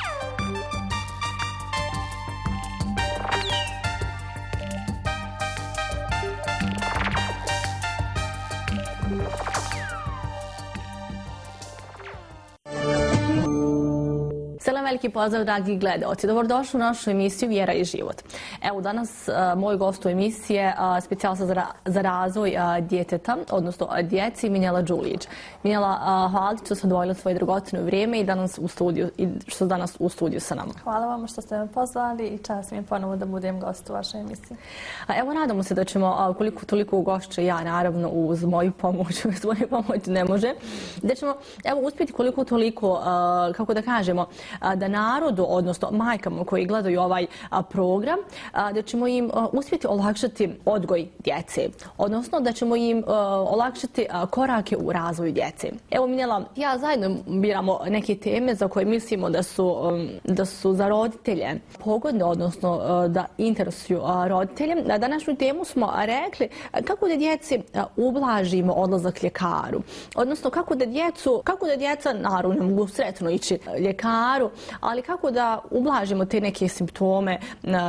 Selam, veliki pozdrav, dragi gledaoci. Dobrodošli u našu emisiju Vjera i život. Evo, danas uh, moj gost u emisiji je uh, specijalista za, ra za razvoj uh, djeteta, odnosno djeci, Minjela Đulić. Minjela, uh, hvala ti što ste odvojila svoje dragocjeno vrijeme i, danas u studiju, i što ste danas u studiju sa nama. Hvala vam što ste me pozvali i čast mi je ponovo da budem gost u vašoj emisiji. A evo, nadamo se da ćemo, uh, koliko toliko ugošće ja, naravno, uz moju pomoć, uz moju pomoć ne može, da ćemo, evo, uspjeti koliko toliko, uh, kako da kažemo, da narodu, odnosno majkama koji gledaju ovaj program, da ćemo im uspjeti olakšati odgoj djece, odnosno da ćemo im olakšati korake u razvoju djece. Evo, Minjela, ja zajedno biramo neke teme za koje mislimo da su, da su za roditelje pogodne, odnosno da interesuju roditelje. Na današnju temu smo rekli kako da djeci ublažimo odlazak ljekaru, odnosno kako da djecu, kako da djeca, naravno, ne mogu sretno ići ljekaru, ali kako da ublažimo te neke simptome,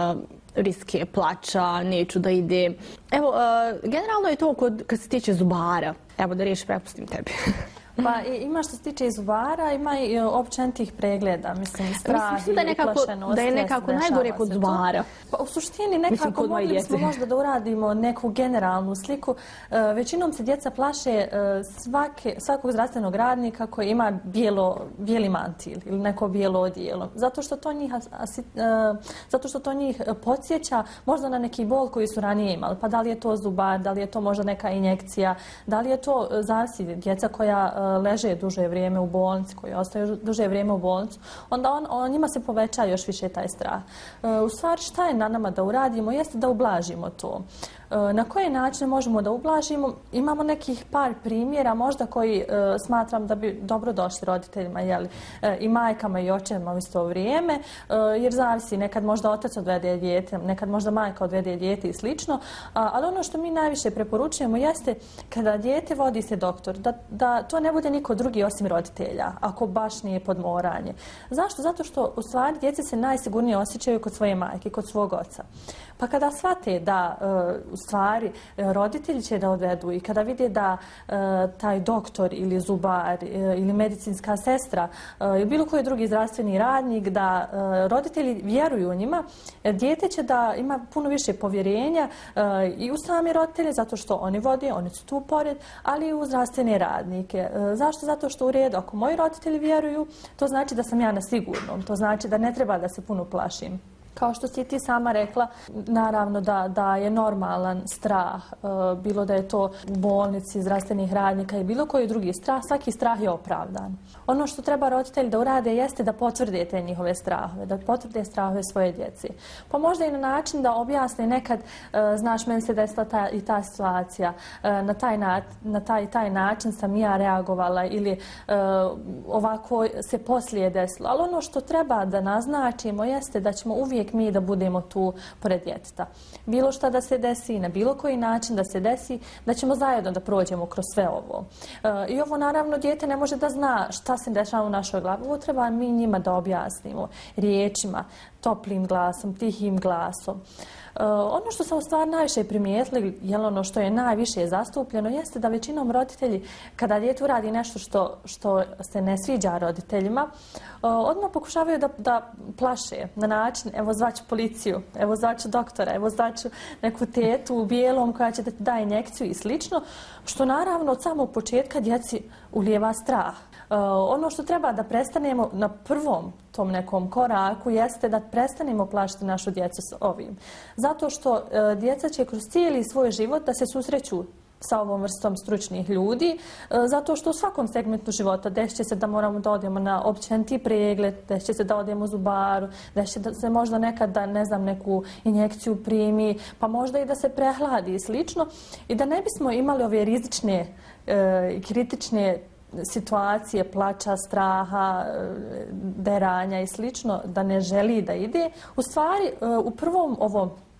riske plača, neću da ide. Evo, generalno je to kod, kad se tiče zubara. Evo, da riješi, prepustim tebi. Pa ima što se tiče i zubara, ima i općenitih pregleda, mislim, strah mislim da je nekako, da je nekako najgore kod zubara. Pa u suštini nekako mogli bismo možda da uradimo neku generalnu sliku. E, većinom se djeca plaše e, svake, svakog zdravstvenog radnika koji ima bijelo, bijeli mantil ili neko bijelo odijelo. Zato što to njih, asi, e, zato što to njih podsjeća možda na neki bol koji su ranije imali. Pa da li je to zubar, da li je to možda neka injekcija, da li je to zavisi djeca koja leže duže vrijeme u bolnici, koji ostaju duže vrijeme u bolnicu, onda on, on, njima se poveća još više taj strah. E, u stvari, šta je na nama da uradimo jeste da ublažimo to. E, na koje načine možemo da ublažimo? Imamo nekih par primjera možda koji e, smatram da bi dobro došli roditeljima, jeli, e, i majkama i očevima u isto vrijeme, e, jer zavisi, nekad možda otac odvede dijete, nekad možda majka odvede dijete i slično, a, ali ono što mi najviše preporučujemo jeste kada dijete vodi se doktor, da, da to ne bude niko drugi osim roditelja, ako baš nije podmoranje. Zašto? Zato što u stvari djece se najsigurnije osjećaju kod svoje majke, kod svog oca. Pa kada shvate da e, u stvari e, roditelji će da odvedu i kada vide da e, taj doktor ili zubar e, ili medicinska sestra e, ili bilo koji drugi zdravstveni radnik, da e, roditelji vjeruju u njima, e, dijete će da ima puno više povjerenja e, i u sami roditelje, zato što oni vode, oni su tu pored, ali i u zdravstvene radnike. E, zašto? Zato što u redu, ako moji roditelji vjeruju, to znači da sam ja na sigurnom, to znači da ne treba da se puno plašim. Kao što si ti sama rekla, naravno da, da je normalan strah, e, bilo da je to u bolnici, zdravstvenih radnika i bilo koji drugi strah, svaki strah je opravdan. Ono što treba roditelji da urade jeste da potvrde te njihove strahove, da potvrde strahove svoje djeci. Pa možda i na način da objasne nekad, e, znaš, meni se desila ta, i ta situacija, e, na, taj na, na taj taj način sam ja reagovala ili e, ovako se poslije desilo. Ali ono što treba da naznačimo jeste da ćemo uvijek mi da budemo tu pored djeteta. Bilo šta da se desi, na bilo koji način da se desi, da ćemo zajedno da prođemo kroz sve ovo. E, I ovo naravno dijete ne može da zna šta se dešava u našoj glavi. Ovo treba mi njima da objasnimo riječima, toplim glasom, tihim glasom. Uh, ono što sam u stvari najviše primijetili, jel ono što je najviše zastupljeno, jeste da većinom roditelji, kada dijete uradi nešto što, što se ne sviđa roditeljima, uh, odmah pokušavaju da, da plaše na način, evo zvaću policiju, evo zvaću doktora, evo zvaću neku tetu u bijelom koja će da ti da injekciju i slično, što naravno od samog početka djeci ulijeva strah. Uh, ono što treba da prestanemo na prvom tom nekom koraku jeste da prestanemo plašiti našu djecu s ovim. Zato što uh, djeca će kroz cijeli svoj život da se susreću sa ovom vrstom stručnih ljudi, uh, zato što u svakom segmentu života desit će se da moramo da odemo na općeniti pregled, desit će se da odemo u zubaru, desit će da se možda nekad da, ne znam, neku injekciju primi, pa možda i da se prehladi i slično. I da ne bismo imali ove rizične i uh, kritične situacije plača, straha, deranja i slično, da ne želi da ide, u stvari u prvom ovom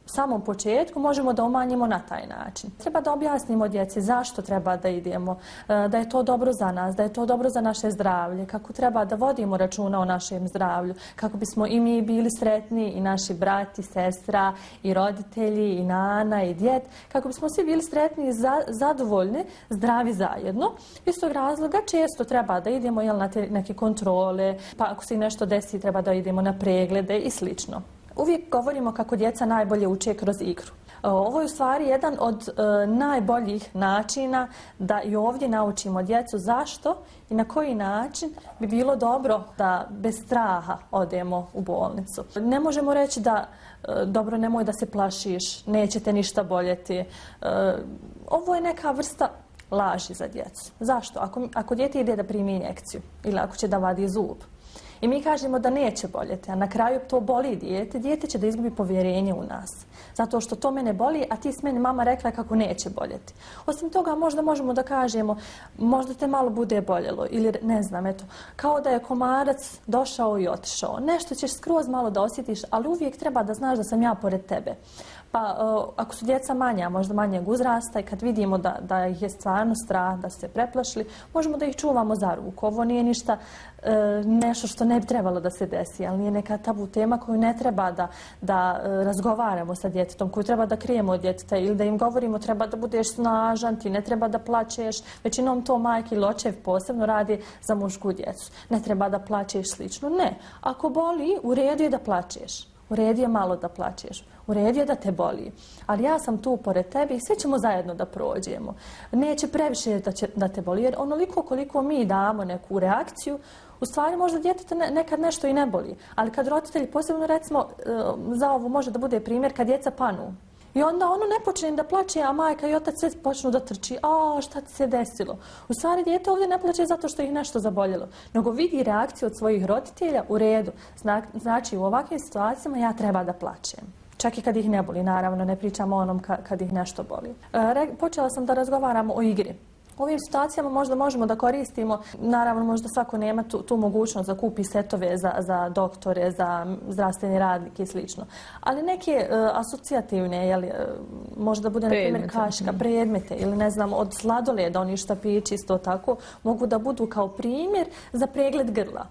samom početku možemo da umanjimo na taj način. Treba da objasnimo djeci zašto treba da idemo, da je to dobro za nas, da je to dobro za naše zdravlje, kako treba da vodimo računa o našem zdravlju, kako bismo i mi bili sretni, i naši brati, sestra, i roditelji, i nana, i djed, kako bismo svi bili sretni i za, zadovoljni, zdravi zajedno. Iz tog razloga često treba da idemo jel, na te neke kontrole, pa ako se nešto desi treba da idemo na preglede i slično. Uvijek govorimo kako djeca najbolje uče kroz igru. Ovo je u stvari jedan od e, najboljih načina da i ovdje naučimo djecu zašto i na koji način bi bilo dobro da bez straha odemo u bolnicu. Ne možemo reći da e, dobro, nemoj da se plašiš, neće te ništa boljeti. E, ovo je neka vrsta laži za djecu. Zašto? Ako, ako dijete ide da primi injekciju ili ako će da vadi zub, i mi kažemo da neće boljeti, a na kraju to boli dijete, dijete će da izgubi povjerenje u nas. Zato što to mene boli, a ti s meni mama rekla kako neće boljeti. Osim toga, možda možemo da kažemo, možda te malo bude boljelo, ili ne znam, eto, kao da je komarac došao i otišao. Nešto ćeš skroz malo da osjetiš, ali uvijek treba da znaš da sam ja pored tebe. Pa ako su djeca manja, možda manjeg uzrasta i kad vidimo da, da ih je stvarno strah, da su se preplašili, možemo da ih čuvamo za ruku. Ovo nije ništa e, nešto što ne bi trebalo da se desi, ali nije neka tabu tema koju ne treba da, da e, razgovaramo sa djetetom, koju treba da krijemo od djeteta ili da im govorimo treba da budeš snažan, ti ne treba da plačeš. Većinom to majke ili očev posebno radi za mušku djecu. Ne treba da plačeš slično. Ne. Ako boli, u redu je da plačeš. U redu je malo da plačeš. U redu je da te boli. Ali ja sam tu pored tebe i svi ćemo zajedno da prođemo. Neće previše da, će, da te boli. Jer onoliko koliko mi damo neku reakciju, u stvari možda djeteta ne, nekad nešto i ne boli. Ali kad roditelji, posebno recimo za ovo može da bude primjer kad djeca panu. I onda ono ne počne da plače, a majka i otac sve počnu da trči. A šta ti se desilo? U stvari dijete ovdje ne plače zato što ih nešto zaboljelo, nego vidi reakciju od svojih roditelja u redu. Zna, znači u ovakvim situacijama ja treba da plačem. Čak i kad ih ne boli, naravno, ne pričamo o onom ka, kad ih nešto boli. E, počela sam da razgovaramo o igri. U ovim situacijama možda možemo da koristimo, naravno možda svako nema tu, tu mogućnost da kupi setove za, za doktore, za zdravstveni radnike i slično. Ali neke uh, asocijativne, jeli, uh, možda bude na primjer kaška, predmete ili ne znam od sladoleda, oni štapići isto tako, mogu da budu kao primjer za pregled grla.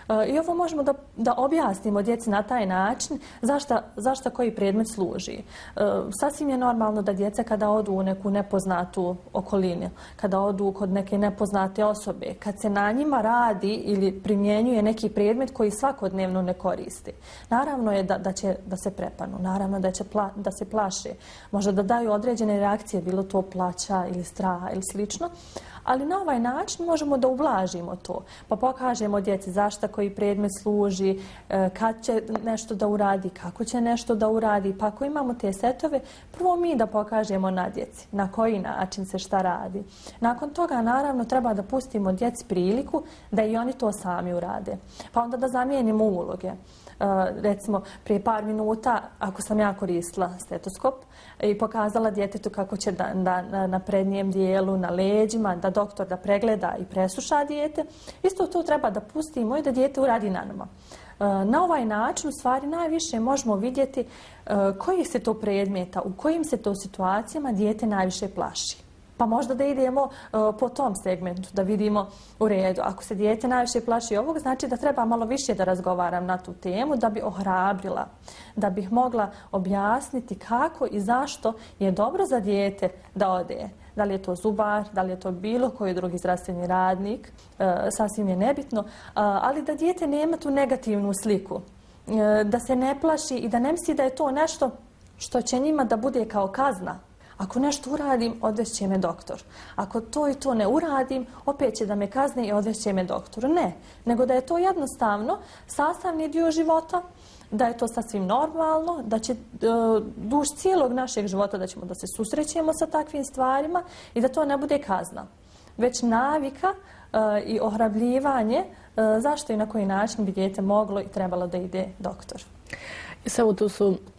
I ovo možemo da, da objasnimo djeci na taj način zašta, zašta koji predmet služi. E, sasvim je normalno da djeca kada odu u neku nepoznatu okolinu, kada odu kod neke nepoznate osobe, kad se na njima radi ili primjenjuje neki predmet koji svakodnevno ne koristi. Naravno je da, da će da se prepanu, naravno da će pla, da se plaše, možda da daju određene reakcije, bilo to plaća ili straha ili slično. Ali na ovaj način možemo da ublažimo to, pa pokažemo djeci zašta koji predmet služi, kad će nešto da uradi, kako će nešto da uradi. Pa ako imamo te setove, prvo mi da pokažemo na djeci na koji način se šta radi. Nakon toga, naravno, treba da pustimo djeci priliku da i oni to sami urade. Pa onda da zamijenimo uloge. Uh, recimo, prije par minuta, ako sam ja koristila stetoskop i pokazala djetetu kako će da, da na, na prednjem dijelu, na leđima, da doktor da pregleda i presluša dijete, isto to treba da pustimo i da dijete uradi na nama. Uh, na ovaj način, u stvari, najviše možemo vidjeti uh, kojih se to predmeta, u kojim se to situacijama dijete najviše plaši. Pa možda da idemo uh, po tom segmentu, da vidimo u redu. Ako se dijete najviše plaši ovog, znači da treba malo više da razgovaram na tu temu, da bi ohrabrila, da bih mogla objasniti kako i zašto je dobro za dijete da ode. Da li je to zubar, da li je to bilo koji drugi zdravstveni radnik, uh, sasvim je nebitno, uh, ali da dijete nema tu negativnu sliku, uh, da se ne plaši i da ne misli da je to nešto što će njima da bude kao kazna. Ako nešto uradim, odvešće me doktor. Ako to i to ne uradim, opet će da me kazni i odvešće me doktor. Ne, nego da je to jednostavno sastavni dio života, da je to sasvim normalno, da će uh, duž cijelog našeg života da ćemo da se susrećemo sa takvim stvarima i da to ne bude kazna. Već navika uh, i ohrabljivanje uh, zašto i na koji način bi dijete moglo i trebalo da ide doktor. I samo tu su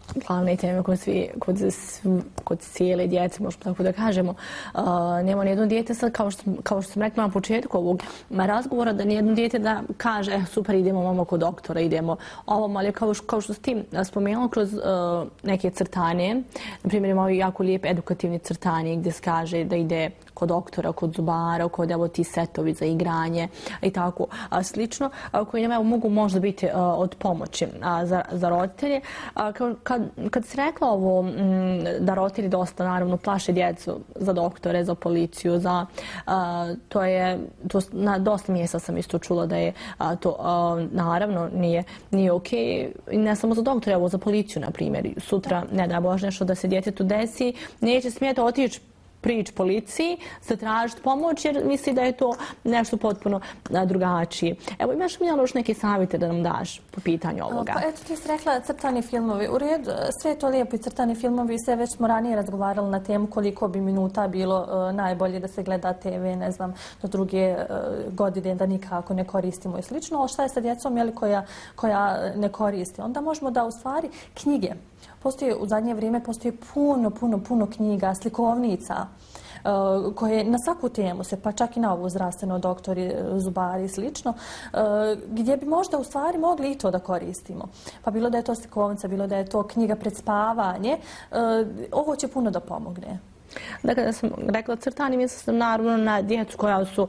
glavne teme kod, svi, kod, kod cijele djece, možemo tako da kažemo. Uh, nema nijedno dijete sad, kao što, kao što sam rekla na početku ovog razgovora, da nijedno dijete da kaže eh, super, idemo mamo kod doktora, idemo ovom, ali kao, kao što s tim spomenula kroz uh, neke crtanje, na primjer imao jako lijep edukativni crtanje gdje se kaže da ide kod doktora, kod zubara, kod evo ti setovi za igranje i tako a, slično, a, koji nam evo, mogu možda biti a, od pomoći a, za, za roditelje. A, kad, kad si rekla ovo m, da roditelji dosta naravno plaše djecu za doktore, za policiju, za, a, to je, to, na dosta mjesta sam isto čula da je a, to a, naravno nije, nije ok. I ne samo za doktore, evo za policiju, na primjer. Sutra, ne da Bože, nešto da se djetetu desi, neće smjeti otići prići policiji, zatražiti pomoć jer misli da je to nešto potpuno drugačije. Evo, imaš mi još neke savjete da nam daš po pitanju ovoga? Pa eto, ti si rekla crtani filmovi. U redu, sve je to lijepo i crtani filmovi, sve već smo ranije razgovarali na temu koliko bi minuta bilo uh, najbolje da se gleda te ve, ne znam, do druge uh, godine da nikako ne koristimo i slično. Ali šta je sa djecom jeli, koja, koja ne koristi? Onda možemo da u stvari knjige. Postoji, u zadnje vrijeme postoji puno, puno, puno knjiga, slikovnica uh, koje na svaku temu se, pa čak i na ovu zdravstveno, doktori, zubari i slično, uh, gdje bi možda u stvari mogli i to da koristimo. Pa bilo da je to slikovnica, bilo da je to knjiga pred spavanje, uh, ovo će puno da pomogne. Dakle, da sam rekla crtanje, mislim sam naravno na djecu koja su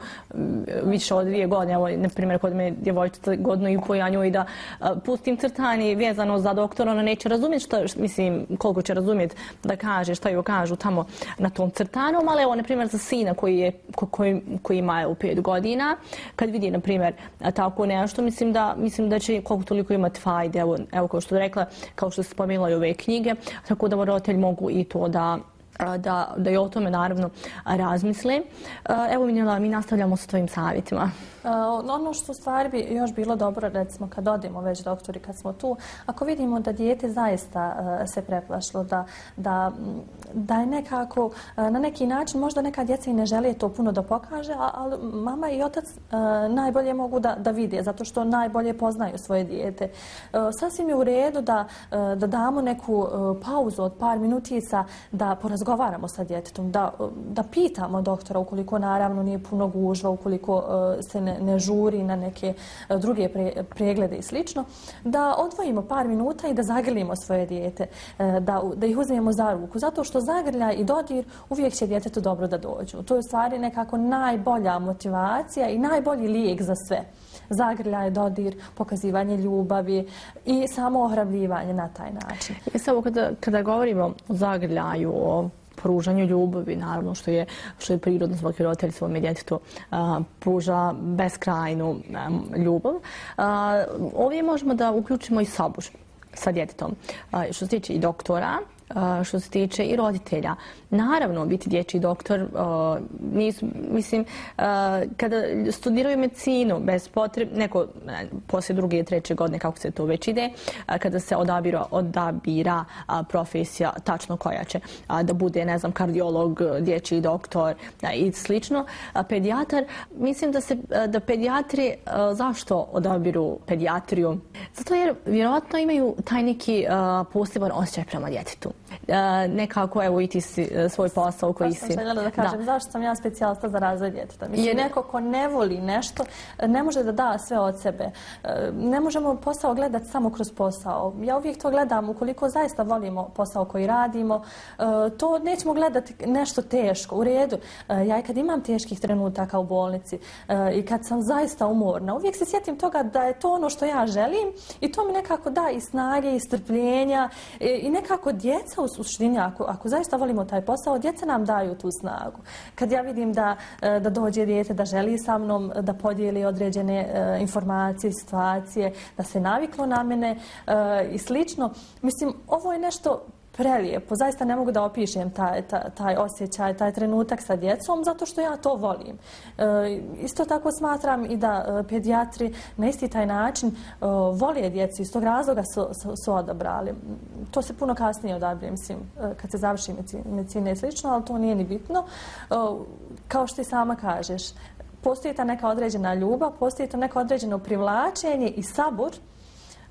više od dvije godine. Evo, na primjer, kod me djevojčica godinu i po, ja njoj da a, pustim crtanje vezano za doktora, ona neće razumjeti šta, mislim, koliko će razumjeti da kaže, šta joj kažu tamo na tom crtanju, ali evo, na primjer, za sina koji, je, ko, koji, koji ima u pet godina, kad vidi, na primjer, tako nešto, mislim da, mislim da će koliko toliko imati fajde, evo, evo kao što je rekla, kao što se spomenula i ove knjige, tako da roditelji mogu i to da Da, da i o tome naravno razmisle. Evo Minjela, mi nastavljamo sa tvojim savjetima. Ono što u stvari bi još bilo dobro, recimo kad odemo već doktori, kad smo tu, ako vidimo da dijete zaista se preplašilo, da, da, da je nekako na neki način, možda neka djeca i ne žele to puno da pokaže, ali mama i otac najbolje mogu da, da vide, zato što najbolje poznaju svoje dijete. Sasvim je u redu da, da damo neku pauzu od par minutica, da porazgovaramo sa djetetom, da, da pitamo doktora ukoliko naravno nije puno gužva, ukoliko se ne, ne žuri na neke druge pre, preglede i slično, da odvojimo par minuta i da zagrlimo svoje dijete, da, da ih uzmemo za ruku, zato što zagrljaj i dodir uvijek će djetetu dobro da dođu. To je u stvari nekako najbolja motivacija i najbolji lijek za sve. Zagrljaj, dodir, pokazivanje ljubavi i samo ohrabljivanje na taj način. I samo kada, kada govorimo o zagrljaju, o pružanju ljubavi, naravno što je, što je prirodno, svaki roditelj svome djetetu a, pruža beskrajnu a, ljubav. A, ovdje možemo da uključimo i sabur sa djetetom. A, što se tiče i doktora, Uh, što se tiče i roditelja. Naravno, biti dječji doktor, uh, nisu, mislim, uh, kada studiraju medicinu bez potrebe, neko ne, poslije druge i treće godine, kako se to već ide, uh, kada se odabira, odabira uh, profesija tačno koja će uh, da bude, ne znam, kardiolog, dječji doktor uh, i slično, uh, pedijatar, mislim da se uh, da pedijatri, uh, zašto odabiru pedijatriju? Zato jer vjerojatno imaju taj neki uh, poseban osjećaj prema djetetu. Uh, nekako, evo i ti si uh, svoj posao koji si... Zašto sam željela da kažem, da. Zašto sam ja specijalista za razvoj djeteta? Mislim, je... neko ko ne voli nešto, ne može da da sve od sebe. Uh, ne možemo posao gledati samo kroz posao. Ja uvijek to gledam, ukoliko zaista volimo posao koji radimo, uh, to nećemo gledati nešto teško. U redu, uh, ja i kad imam teških trenutaka u bolnici uh, i kad sam zaista umorna, uvijek se sjetim toga da je to ono što ja želim i to mi nekako da i snage i strpljenja i, i nekako djeca u suštini, ako, ako zaista volimo taj posao, djeca nam daju tu snagu. Kad ja vidim da, da dođe dijete, da želi sa mnom da podijeli određene uh, informacije, situacije, da se naviklo na mene uh, i slično, mislim, ovo je nešto prelijepo. Zaista ne mogu da opišem taj, taj, taj osjećaj, taj trenutak sa djecom, zato što ja to volim. E, isto tako smatram i da e, pedijatri na isti taj način e, vole djecu, iz tog razloga su, su, su odabrali. To se puno kasnije odabire, mislim, e, kad se završi medicina i slično, ali to nije ni bitno. E, kao što i sama kažeš, postoji ta neka određena ljubav, postoji to neko određeno privlačenje i sabur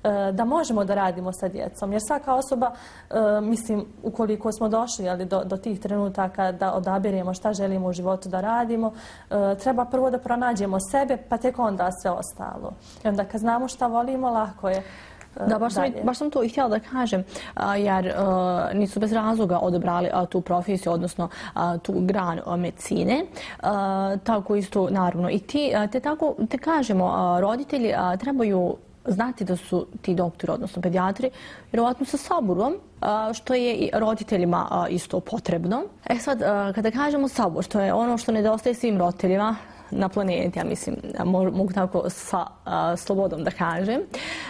da možemo da radimo sa djecom. Jer svaka osoba, mislim, ukoliko smo došli ali, do, do tih trenutaka da odabiremo šta želimo u životu da radimo, treba prvo da pronađemo sebe, pa tek onda sve ostalo. I onda kad znamo šta volimo, lako je. Da, baš sam, baš sam to i htjela da kažem, jer uh, nisu bez razloga odabrali uh, tu profesiju, odnosno uh, tu granu uh, medicine. Uh, tako isto, naravno, i ti, uh, te tako, te kažemo, uh, roditelji uh, trebaju znati da su ti doktori, odnosno pedijatri, vjerovatno sa saburom, što je i roditeljima isto potrebno. E sad, kada kažemo sabor, što je ono što nedostaje svim roditeljima na planeti, ja mislim, mogu tako sa a, slobodom da kažem.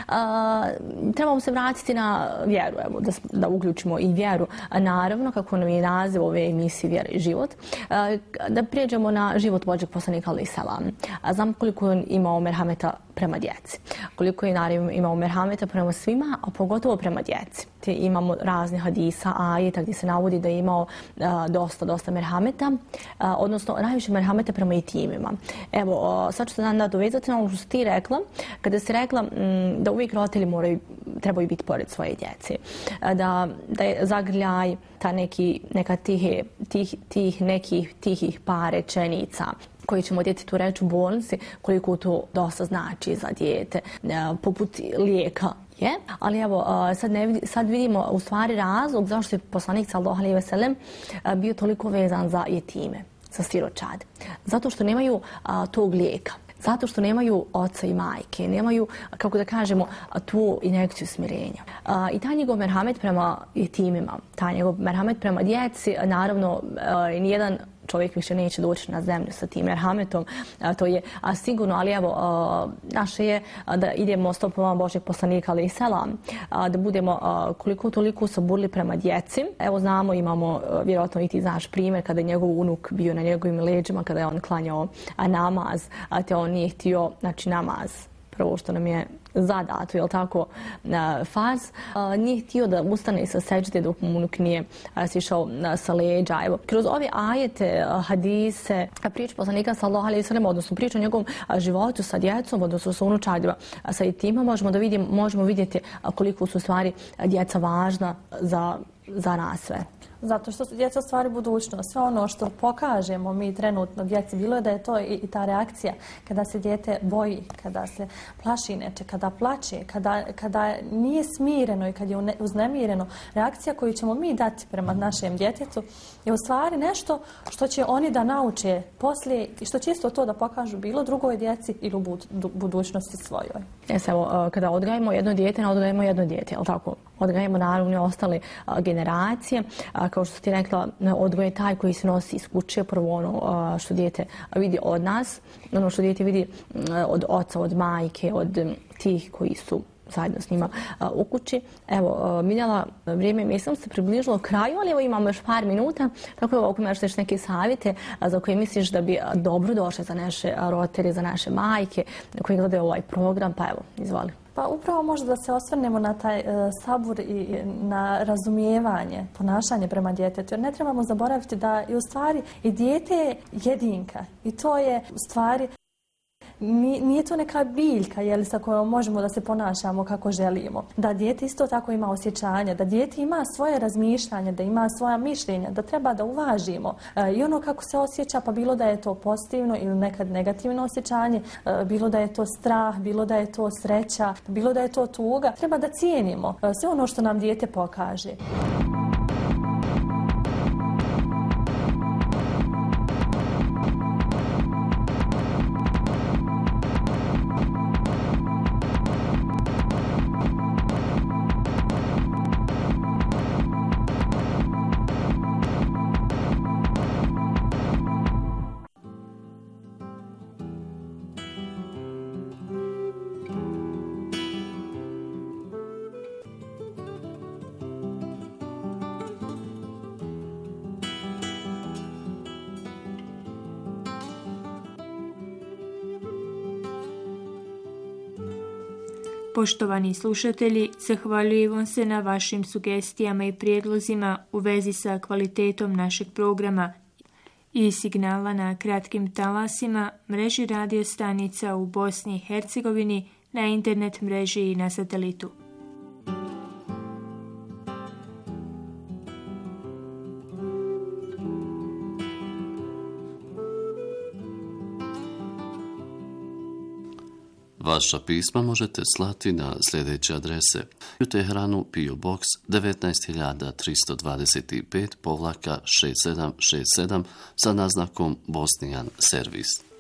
A, trebamo se vratiti na vjeru, evo, da, da uključimo i vjeru. A naravno, kako nam je naziv ove emisije Vjera i život, a, da prijeđemo na život Božjeg poslanika alejhi selam. A znam koliko je imao merhameta prema djeci. Koliko je naravno imao merhameta prema svima, a pogotovo prema djeci. Te imamo razne hadisa, ajeta gdje se navodi da je imao a, dosta, dosta merhameta, a, odnosno najviše merhameta prema jetimima. Evo, sad ću se da dovezati na ono što si ti rekla, kada si rekla m, da uvijek roditelji moraju, trebaju biti pored svoje djece. Da, da je zagrljaj, ta neki, neka tihe, tih, tih nekih tihih par rečenica koji ćemo djetetu reći u bolnici, koliko to dosta znači za dijete, poput lijeka. Je, ali evo, sad, ne, sad vidimo u stvari razlog zašto je poslanik sallallahu alejhi ve sellem bio toliko vezan za jetime, za siročad. Zato što nemaju a, tog lijeka. Zato što nemaju oca i majke, nemaju, kako da kažemo, tu injekciju smirenja. A, I taj njegov merhamet prema jetimima, taj njegov merhamet prema djeci, naravno, a, nijedan čovjek više neće doći na zemlju sa tim merhametom, a, to je a, sigurno, ali evo, a, naše je a, da idemo stopama Božjeg poslanika alejhi selam, a, da budemo a, koliko toliko saburli prema djeci. Evo znamo, imamo, a, vjerojatno i ti znaš primjer, kada je njegov unuk bio na njegovim leđima, kada je on klanjao a, namaz, a te on nije htio, znači namaz, prvo što nam je zadato, je li tako, farz, nije htio da ustane sa seđde dok mu unuk nije sišao sa leđa. Evo, kroz ove ajete, hadise, priču poslanika sallallahu alejhi ve sellem, odnosno priču o njegovom životu sa djecom, odnosno sa unučadima, sa jetima, možemo da vidimo, možemo vidjeti koliko su stvari djeca važna za, za nas sve. Zato što su djeca stvari budućnost. Sve ono što pokažemo mi trenutno djeci, bilo je da je to i, i ta reakcija kada se dijete boji, kada se plaši neče, kada plače, kada, kada nije smireno i kad je uznemireno. Reakcija koju ćemo mi dati prema našem djetetu je u stvari nešto što će oni da nauče poslije i što će isto to da pokažu bilo drugoj djeci ili u budućnosti svojoj. Jes, evo, kada odgajemo jedno dijete, ne odgajemo jedno dijete, ali tako? Odgajemo naravno ostale a, generacije. A, kao što ti rekla, odgoj je taj koji se nosi iz kuće, prvo ono a, što dijete vidi od nas, ono što dijete vidi a, od oca, od majke, od m, tih koji su zajedno s njima a, u kući. Evo, Miljana, vrijeme mislim se približilo kraju, ali evo imamo još par minuta, tako da ako imaš neke savjete a, za koje misliš da bi dobro došle za naše roditelje, za naše majke koji gledaju ovaj program, pa evo, izvoli. Pa upravo možda da se osvrnemo na taj e, sabur i na razumijevanje, ponašanje prema djetetu. Jer ne trebamo zaboraviti da je u stvari i dijete je jedinka. I to je u stvari, nije to neka biljka jeli, sa kojom možemo da se ponašamo kako želimo. Da dijete isto tako ima osjećanja, da dijete ima svoje razmišljanje, da ima svoja mišljenja, da treba da uvažimo. E, I ono kako se osjeća, pa bilo da je to pozitivno ili nekad negativno osjećanje, e, bilo da je to strah, bilo da je to sreća, bilo da je to tuga, treba da cijenimo e, sve ono što nam dijete pokaže. Poštovani slušatelji, zahvaljujem se na vašim sugestijama i prijedlozima u vezi sa kvalitetom našeg programa i signala na kratkim talasima mreži radio stanica u Bosni i Hercegovini na internet mreži i na satelitu. Vaša pisma možete slati na sljedeće adrese: u Teheranu P O Box devetnaest hiljada tristo dvadeset pet šezdeset sedam šezdeset sedam sa naznakom Bosnijan servis.